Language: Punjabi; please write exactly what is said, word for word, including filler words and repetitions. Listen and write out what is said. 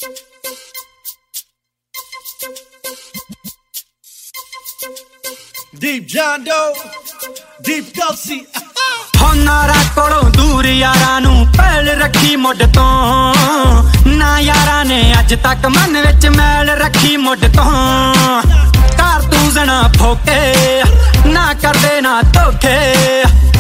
Deep John Doe, Deep Kelsey. ਹੋਨਾਰਾ ਕੋਲੋਂ ਦੂਰ ਯਾਰਾਂ ਨੂੰ ਪਹਿਲ ਰੱਖੀ ਮੁੱਢ ਤੋਂ ਨਾ ਯਾਰਾਂ ਨੇ ਅੱਜ ਤੱਕ ਮਨ ਵਿੱਚ ਮੈਲ ਰੱਖੀ ਮੁੱਢ ਤੋਂ ਕਾਰਤੂਸ ਨਾ ਫੋਕੇ ਨਾ ਕਰਦੇ ਨਾ ਧੋਖੇ